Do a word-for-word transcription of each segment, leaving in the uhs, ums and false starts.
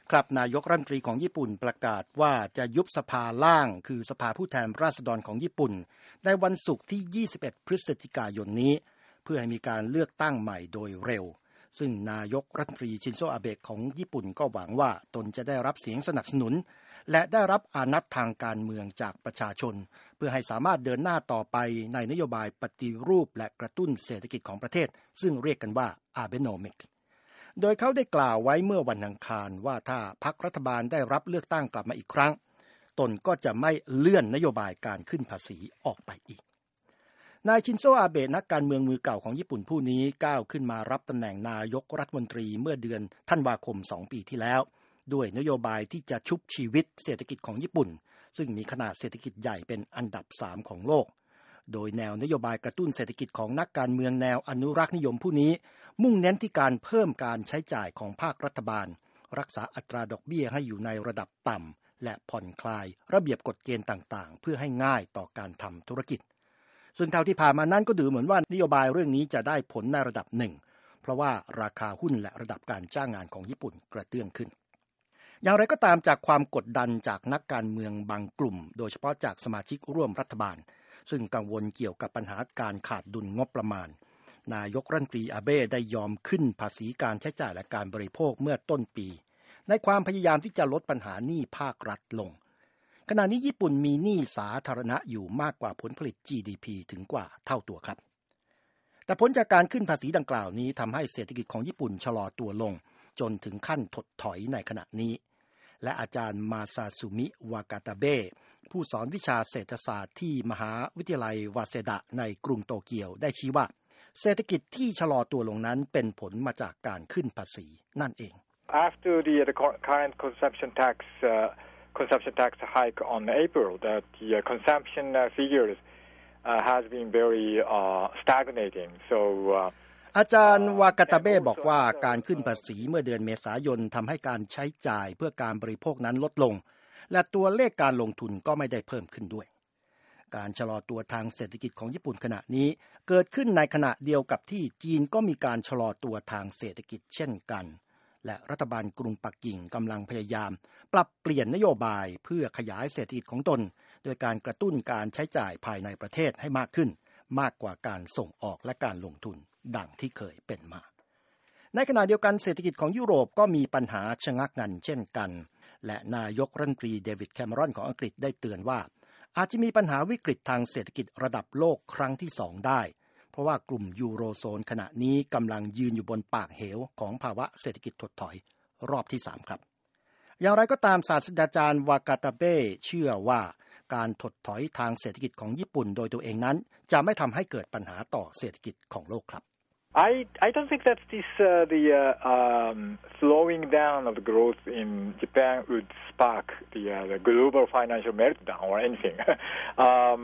ครับนายกรัฐมนตรีของญี่ปุ่นประกาศว่าจะยุบสภาล่างคือสภาผู้แทนราษฎรของญี่ปุ่นในวันศุกร์ที่ยี่สิบเอ็ดพฤศจิกายนนี้เพื่อให้มีการเลือกตั้งใหม่โดยเร็วซึ่งนายกรัฐมนตรีชินโซอาเบะของญี่ปุ่นก็หวังว่าตนจะได้รับเสียงสนับสนุนและได้รับอานัตทางการเมืองจากประชาชนเพื่อให้สามารถเดินหน้าต่อไปในนโยบายปฏิรูปและกระตุ้นเศรษฐกิจของประเทศซึ่งเรียกกันว่า Abenomics โดยเขาได้กล่าวไว้เมื่อวันอังคารว่าถ้าพรรครัฐบาลได้รับเลือกตั้งกลับมาอีกครั้งตนก็จะไม่เลื่อนนโยบายการขึ้นภาษีออกไปอีกนายชินโซอาเบะนักการเมืองมือเก่าของญี่ปุ่นผู้นี้ก้าวขึ้นมารับตำแหน่งนายกรัฐมนตรีเมื่อเดือนธันวาคมสองปีที่แล้วด้วยนโยบายที่จะชุบชีวิตเศรษฐกิจของญี่ปุ่นซึ่งมีขนาดเศรษฐกิจใหญ่เป็นอันดับสามของโลกโดยแนวนโยบายกระตุ้นเศรษฐกิจของนักการเมืองแนวอนุรักษ์นิยมผู้นี้มุ่งเน้นที่การเพิ่มการใช้จ่ายของภาครัฐบาลรักษาอัตราดอกเบี้ยให้อยู่ในระดับต่ำและผ่อนคลายระเบียบกฎเกณฑ์ต่างๆเพื่อให้ง่ายต่อการทำธุรกิจซึ่งเท่าที่ผ่านมานั้นก็ดูเหมือนว่านโยบายเรื่องนี้จะได้ผลในระดับหนึ่งเพราะว่าราคาหุ้นและระดับการจ้างงานของญี่ปุ่นกระเตื้องขึ้นอย่างไรก็ตามจากความกดดันจากนักการเมืองบางกลุ่มโดยเฉพาะจากสมาชิกร่วมรัฐบาลซึ่งกังวลเกี่ยวกับปัญหาการขาดดุลงบประมาณนายกรัฐมนตรีอาเบะได้ยอมขึ้นภาษีการใช้จ่ายและการบริโภคเมื่อต้นปีในความพยายามที่จะลดปัญหาหนี้ภาครัฐลงขณะนี้ญี่ปุ่นมีหนี้สาธารณะอยู่มากกว่าผลผลิต จี ดี พี ถึงกว่าเท่าตัวครับแต่ผลจากการขึ้นภาษีดังกล่าวนี้ทำให้เศรษฐกิจของญี่ปุ่นชะลอตัวลงจนถึงขั้นถดถอยในขณะนี้และอาจารย์มาซาซุมิวากาตาเบะผู้สอนวิชาเศรษฐศาสตร์ที่มหาวิทยาลัยวาเซดะในกรุงโตเกียวได้ชี้ว่าเศรษฐกิจที่ชะลอตัวลงนั้นเป็นผลมาจากการขึ้นภาษีนั่นเอง After the, the current consumption tax uh, consumption tax hike on April, that the uh, consumption uh, figures uh, has been very uh, stagnating. So uh, อาจารย์วากาตาเบะบอกว่าการขึ้นภาษีเมื่อเดือนเมษายนทำให้การใช้จ่ายเพื่อการบริโภคนั้นลดลงและตัวเลขการลงทุนก็ไม่ได้เพิ่มขึ้นด้วยการชะลอตัวทางเศรษฐกิจของญี่ปุ่นขณะนี้เกิดขึ้นในขณะเดียวกับที่จีนก็มีการชะลอตัวทางเศรษฐกิจเช่นกันและรัฐบาลกรุงปักกิ่งกำลังพยายามปรับเปลี่ยนนโยบายเพื่อขยายเศรษฐกิจของตนโดยการกระตุ้นการใช้จ่ายภายในประเทศให้มากขึ้นมากกว่าการส่งออกและการลงทุนดังที่เคยเป็นมาในขณะเดียวกันเศรษฐกิจของยุโรปก็มีปัญหาชะงักงันเช่นกันและนายกรัฐมนตรีเดวิดแคมเมรอนของอังกฤษได้เตือนว่าอาจจะมีปัญหาวิกฤตทางเศรษฐกิจระดับโลกครั้งที่สองได้เพราะว่ากลุ่มยูโรโซนขณะนี้กำลังยืนอยู่บนปากเหวของภาวะเศรษฐกิจถดถอยรอบที่สามครับอย่างไรก็ตามศาสตราจารย์วากาตาเบะเชื่อว่าการถดถอยทางเศรษฐกิจของญี่ปุ่นโดยตัวเองนั้นจะไม่ทำให้เกิดปัญหาต่อเศรษฐกิจของโลกครับ I I don't think that this uh, the uh, um, slowing down of the growth in Japan would spark the, uh, the global financial meltdown or anything. um,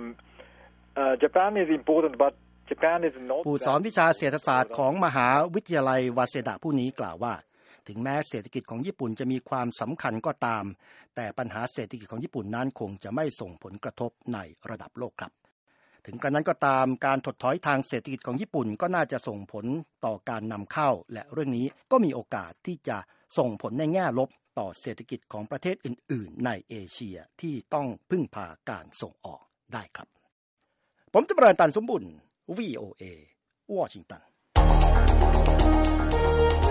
uh, Japan is important, but Japan is not. ผู้สอนวิชาเศรษฐศาสตร์ของมหาวิทยาลัยวาเซดะผู้นี้กล่าวว่าถึงแม้เศรษฐกิจของญี่ปุ่นจะมีความสำคัญก็ตามแต่ปัญหาเศรษฐกิจของญี่ปุ่นนั้นคงจะไม่ส่งผลกระทบในระดับโลกครับถึงกระนั้นก็ตามการถดถอยทางเศรษฐกิจของญี่ปุ่นก็น่าจะส่งผลต่อการนำเข้าและเรื่องนี้ก็มีโอกาสที่จะส่งผลในแง่ลบต่อเศรษฐกิจของประเทศอื่นๆในเอเชียที่ต้องพึ่งพาการส่งออกได้ครับผมจะประตันสมบุญ วี โอ เอ วอชิงตัน